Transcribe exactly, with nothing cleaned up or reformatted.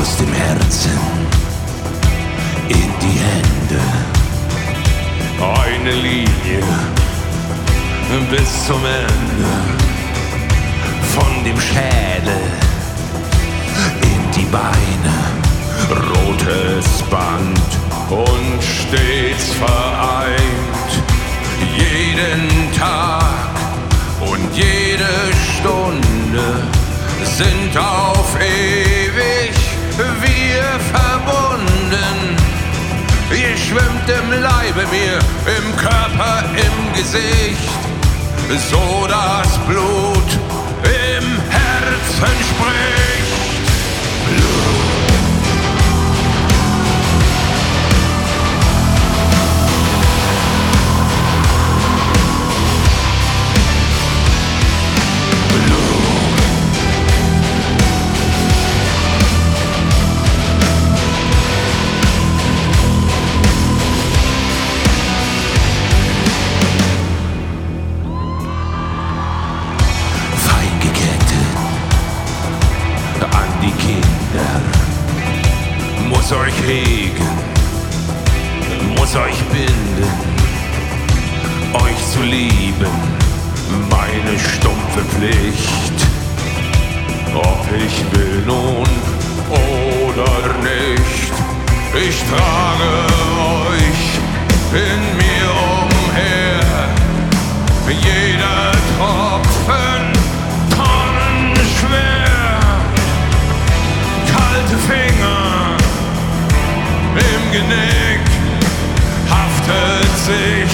aus dem Herzen in die Hände. Eine Linie bis zum Ende, von dem Schädel in die Beine, rotes Band und stets vereint. Jeden Tag und jede Stunde sind auf ewig wir verbunden. Ihr schwimmt im Leibe mir, im Körper, im Gesicht, so das Blut im Herzen spricht. Blut. Muss euch hegen, muss euch binden, euch zu lieben, meine stumpfe Pflicht. Ob ich will nun oder nicht, ich trage euch in mir umher, jeder Tropfen tonnenschwer, kalte Finger im Genick haftet sich